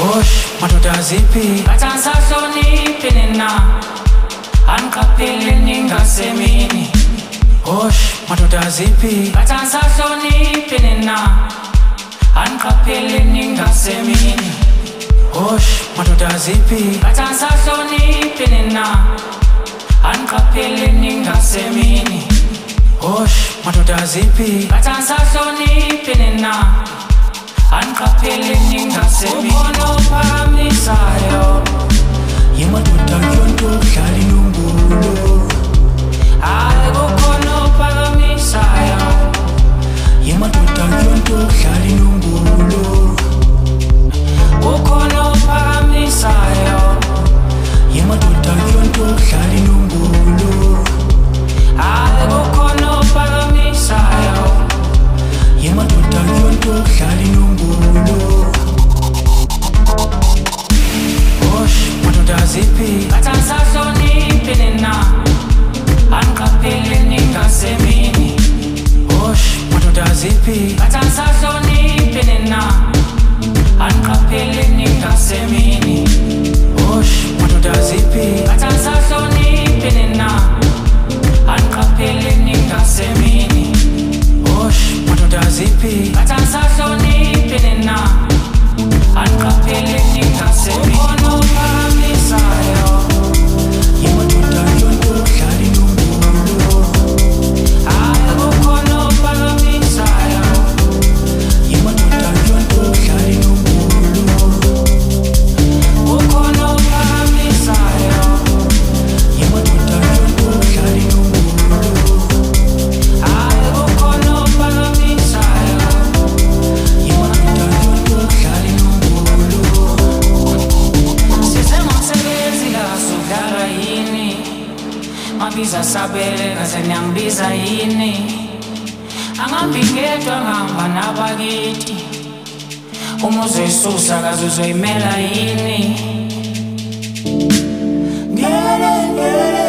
Osh, madoda zipi Batansahloniphi nina Angiqaphele ningasemini Osh, madoda zipi Batansahloniphi nina Angiqaphele ningasemini Osh, madoda zipi Batansahloniphi nina Angiqaphele ningasemini Osh, madoda zipi Batansahloniphi nina Angiqaphele ningasemini Ukhona ophakamisayo Yemadoda yonto dlala inombolo Hayi kukhona ophakamisayo Yemadoda yonto dlala inombolo Ukhona ophakamisayo Yemadoda yonto dlala inombolo Hayi kukhona ophakamisayo Yemadoda yonto dlala inombolo Osh, madoda zipi Batansahloniphi nina Angiqaphele ningasemini Osh, madoda zipi Batansahloniphi nina Angiqaphele ningasemini Osh, madoda zipi Batansahloniphi nina Angiqaphele ningasemini Osh, madoda zipi Batansahloniphi nina Angiqaphele ningasemini Ukhona ophakamisayo Yemadoda yonto dlala inombolo Hayi kukhona ophakamisayo Yemadoda yonto dlala inombolo Ukhona ophakamisayo Yemadoda yonto dlala inombolo Hayi kukhona ophakamisayo Yemadoda yonto dlala inombolo Size ngomsebenzi kasudlala yini Mabiza sabele kaze niyangibiza yini Angambi ngedwa ngihamba nabakithi Uma uzoyisusa kaze uzoyimela yini Ngele